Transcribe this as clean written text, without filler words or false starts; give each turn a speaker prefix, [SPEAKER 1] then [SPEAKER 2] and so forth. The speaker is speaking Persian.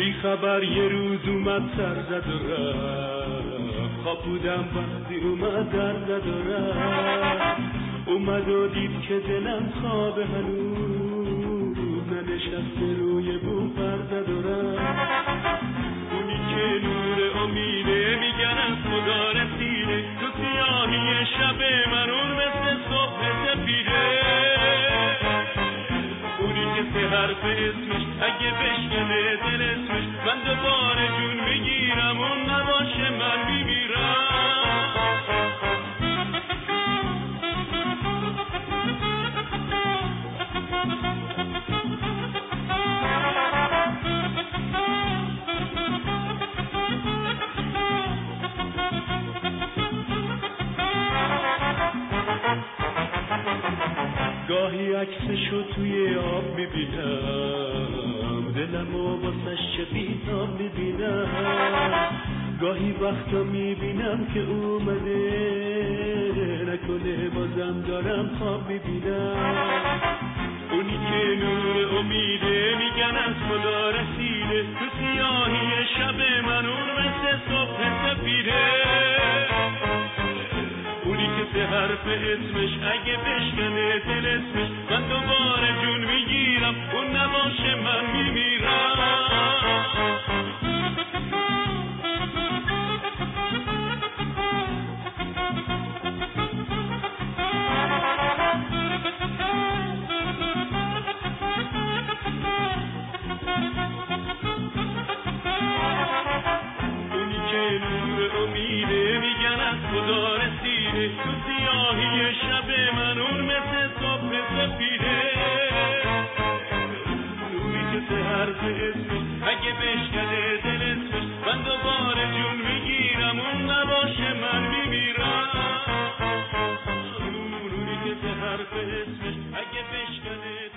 [SPEAKER 1] خبر یه روز اومد سر زد و رفت، خواب بودم وقتی اومد در زد و رفت. اومد و دید که دلم خواب هنوز ننشسته روی بوم پر زد و رفت. اونی که نور امیده میگن از خدا رسیده، تو سیاهی شب من اون مثل صبح سپیده. اونی که سه حرف اسمش اگه بشکنه دل اسمش، من دوباره جون میگیرم، اون نباشه من میمیرم. گاهی عکسشو توی آب میبینم، دلمو واسش چه بی‌تاب میبینم. گاهی وقتا میبینم که اومده، نکنه بازم دارم خواب میبینم. اونی که نور امیده میگن از خدا رسیده، تو سیاهی شب من اون مثل صبح سپیده. اونی که سه حرف اسمش اگه بشکنه دل اسمش، من دوباره جون میگیرم، اون نباشه من میمیرم. اونی که نور امیده میگن از خدا رسیده، تو سیاهی شب من اون مثل صبح سپیده. اونی که سه حرف اسمش اگه بشکنه دل اسمش، من دوباره جون میگیرم، اون نباشه من میمیرم. اونی که سه حرف اسمش اگه بشکنه